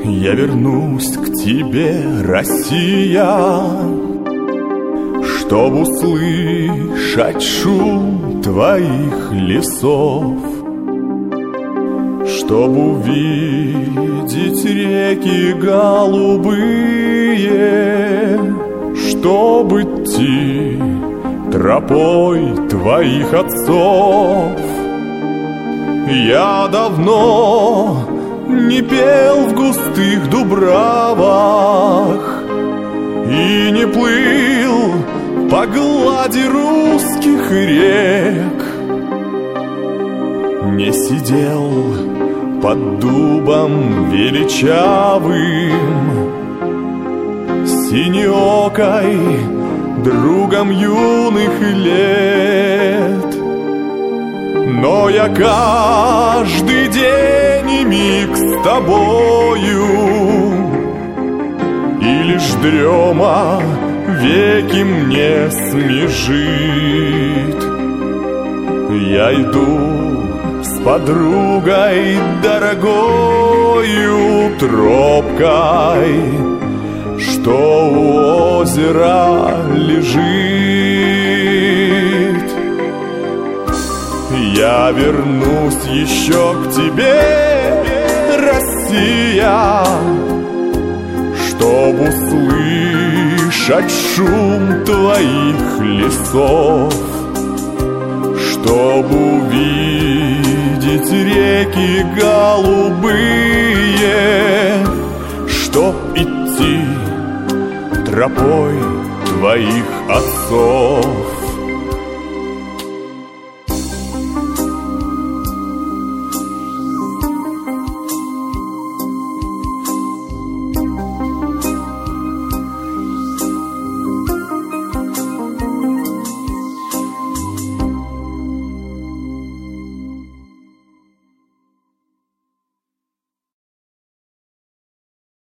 Я вернусь к тебе, Россия, чтоб услышать шум твоих лесов, чтоб увидеть реки голубые, чтоб идти тропой твоих отцов. Я давно не пел в густых дубравах и не плыл по глади русских рек, не сидел под дубом величавым, синеокой другом юных лет. Но я каждый день и миг с тобою, и лишь дрема веки мне смежит. Я иду с подругой дорогою тропкой, что у озера лежит. Я вернусь еще к тебе, Россия, чтоб услышать шум твоих лесов, чтоб увидеть реки голубые, чтоб идти тропой твоих отцов.